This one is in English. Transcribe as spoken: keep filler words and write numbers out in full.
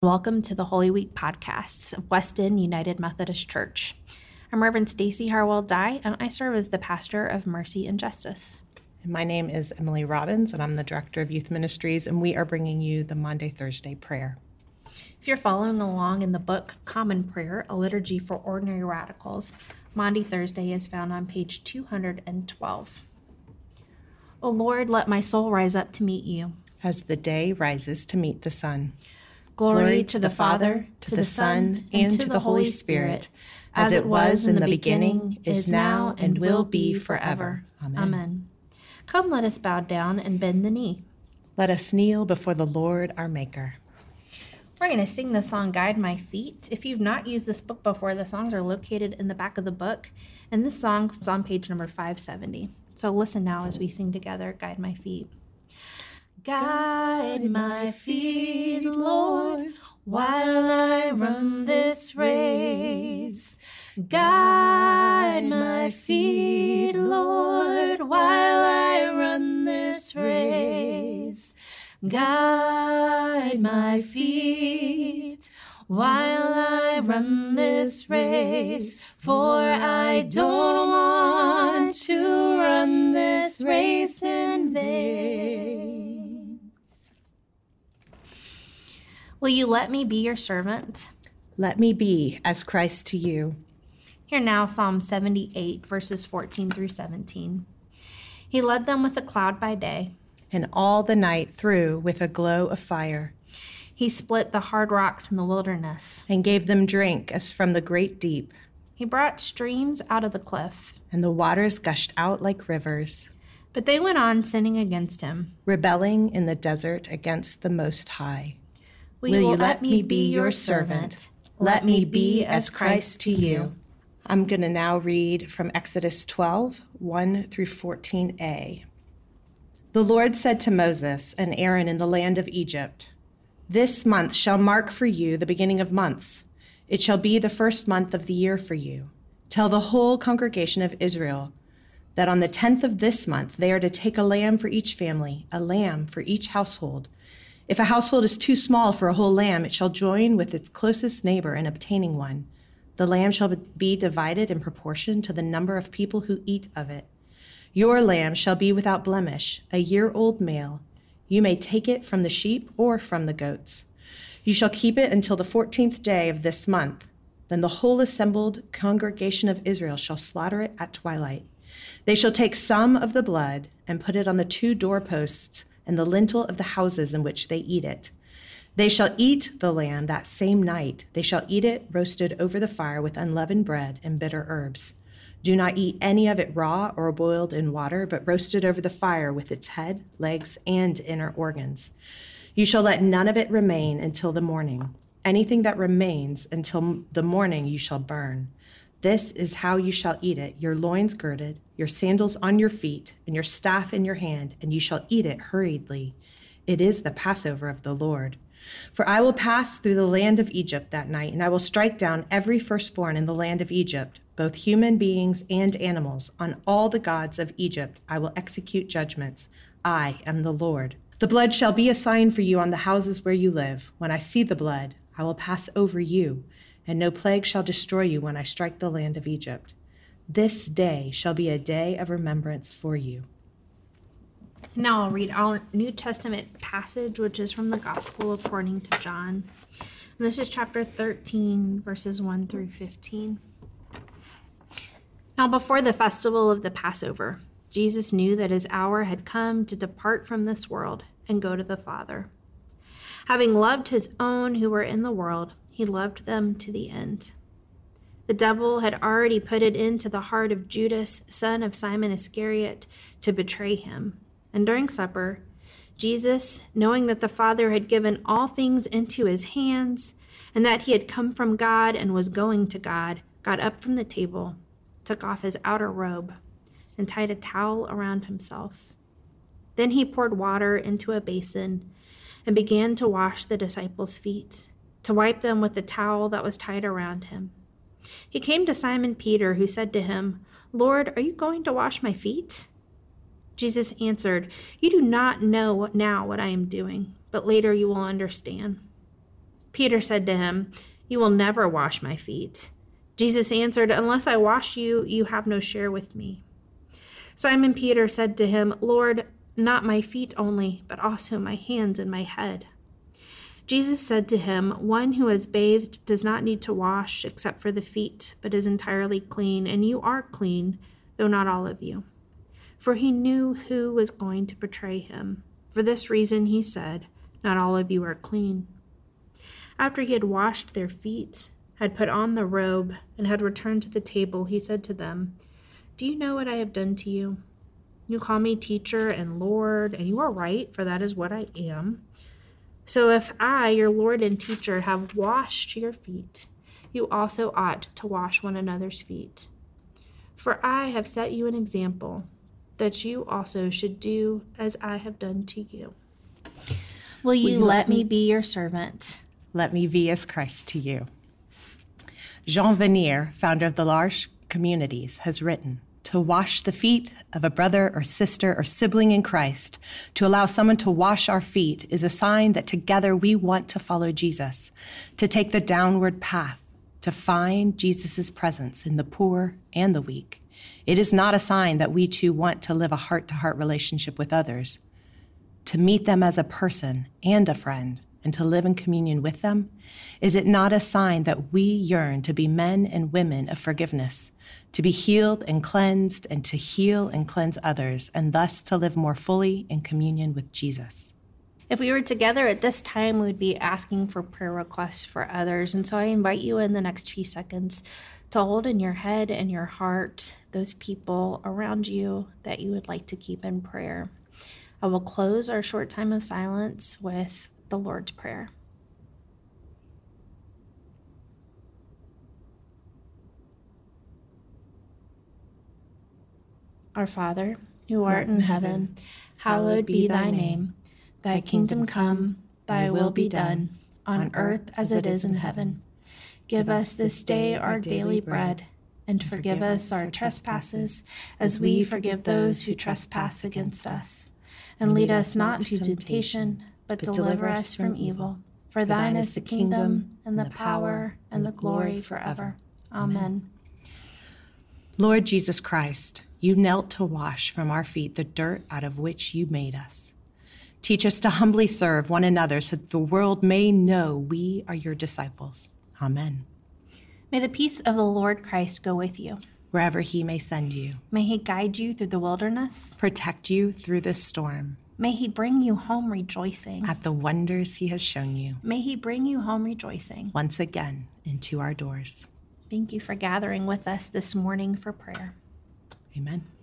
Welcome to the Holy Week podcasts of Weston United Methodist Church. I'm Reverend Stacy Harwell Dye, and I serve as the pastor of Mercy and Justice. My name is Emily Robbins, and I'm the director of youth ministries, and we are bringing you the Maundy Thursday prayer. If you're following along in the book Common Prayer, A Liturgy for Ordinary Radicals, Maundy Thursday is found on page two hundred twelve. O Lord, let my soul rise up to meet you. As the day rises to meet the sun. Glory, Glory to the Father, to the Son, and to the Holy Spirit, as it was in the beginning, is now, and will be forever. Amen. Amen. Come, let us bow down and bend the knee. Let us kneel before the Lord our Maker. We're going to sing the song, Guide My Feet. If you've not used this book before, the songs are located in the back of the book, and this song is on page number five seventy. So listen now as we sing together, Guide My Feet. Guide my feet, Lord, while I run this race. Guide my feet, Lord, while I run this race. Guide my feet while I run this race, for I don't want to run this race in vain. Will you let me be your servant? Let me be as Christ to you. Hear now Psalm seventy-eight, verses fourteen through seventeen. He led them with a cloud by day, and all the night through with a glow of fire. He split the hard rocks in the wilderness, and gave them drink as from the great deep. He brought streams out of the cliff, and the waters gushed out like rivers. But they went on sinning against him, rebelling in the desert against the Most High. Will, Will you let me be your servant? Let me be as Christ to you. I'm going to now read from Exodus twelve, one through fourteen a. The Lord said to Moses and Aaron in the land of Egypt, "This month shall mark for you the beginning of months. It shall be the first month of the year for you. Tell the whole congregation of Israel that on the tenth of this month they are to take a lamb for each family, a lamb for each household. If a household is too small for a whole lamb, it shall join with its closest neighbor in obtaining one. The lamb shall be divided in proportion to the number of people who eat of it. Your lamb shall be without blemish, a year-old male. You may take it from the sheep or from the goats. You shall keep it until the fourteenth day of this month. Then the whole assembled congregation of Israel shall slaughter it at twilight. They shall take some of the blood and put it on the two doorposts and the lintel of the houses in which they eat it. They shall eat the lamb that same night. They shall eat it roasted over the fire with unleavened bread and bitter herbs. Do not eat any of it raw or boiled in water, but roasted over the fire with its head, legs, and inner organs. You shall let none of it remain until the morning. Anything that remains until the morning you shall burn. This is how you shall eat it, your loins girded, your sandals on your feet, and your staff in your hand, and you shall eat it hurriedly. It is the Passover of the Lord. For I will pass through the land of Egypt that night, and I will strike down every firstborn in the land of Egypt, both human beings and animals. On all the gods of Egypt I will execute judgments. I am the Lord. The blood shall be a sign for you on the houses where you live. When I see the blood, I will pass over you, and no plague shall destroy you when I strike the land of Egypt. This day shall be a day of remembrance for you." Now I'll read our New Testament passage, which is from the Gospel according to John. And this is chapter thirteen, verses one through fifteen. Now before the festival of the Passover, Jesus knew that his hour had come to depart from this world and go to the Father. Having loved his own who were in the world, he loved them to the end. The devil had already put it into the heart of Judas, son of Simon Iscariot, to betray him. And during supper, Jesus, knowing that the Father had given all things into his hands, and that he had come from God and was going to God, got up from the table, took off his outer robe, and tied a towel around himself. Then he poured water into a basin and began to wash the disciples' feet, to wipe them with the towel that was tied around him. He came to Simon Peter, who said to him, "Lord, are you going to wash my feet?" Jesus answered, "You do not know now what I am doing, but later you will understand." Peter said to him, "You will never wash my feet." Jesus answered, "Unless I wash you, you have no share with me." Simon Peter said to him, "Lord, not my feet only, but also my hands and my head." Jesus said to him, "One who has bathed does not need to wash except for the feet, but is entirely clean, and you are clean, though not all of you." For he knew who was going to betray him. For this reason he said, "Not all of you are clean." After he had washed their feet, had put on the robe, and had returned to the table, he said to them, "Do you know what I have done to you? You call me teacher and Lord, and you are right, for that is what I am. So if I, your Lord and teacher, have washed your feet, you also ought to wash one another's feet. For I have set you an example, that you also should do as I have done to you. Will you Will let me be your servant?" Let me be as Christ to you. Jean Vanier, founder of the L'Arche Communities, has written, "To wash the feet of a brother or sister or sibling in Christ, to allow someone to wash our feet, is a sign that together we want to follow Jesus, to take the downward path, to find Jesus' presence in the poor and the weak. It is not a sign that we too want to live a heart-to-heart relationship with others, to meet them as a person and a friend, and to live in communion with them. Is it not a sign that we yearn to be men and women of forgiveness, to be healed and cleansed, and to heal and cleanse others, and thus to live more fully in communion with Jesus?" If we were together at this time, we would be asking for prayer requests for others. And so I invite you in the next few seconds to hold in your head and your heart those people around you that you would like to keep in prayer. I will close our short time of silence with the Lord's Prayer. Our Father, who art in heaven, hallowed be thy name. Thy kingdom come, thy will be done, on earth as it is in heaven. Give us this day our daily bread, and forgive us our trespasses, as we forgive those who trespass against us. And lead us not into temptation, but deliver us from evil. For thine is the kingdom, and the power, and the glory forever. Amen. Lord Jesus Christ, you knelt to wash from our feet the dirt out of which you made us. Teach us to humbly serve one another so that the world may know we are your disciples. Amen. May the peace of the Lord Christ go with you. Wherever he may send you. May he guide you through the wilderness. Protect you through the storm. May he bring you home rejoicing. At the wonders he has shown you. May he bring you home rejoicing. Once again into our doors. Thank you for gathering with us this morning for prayer. Amen.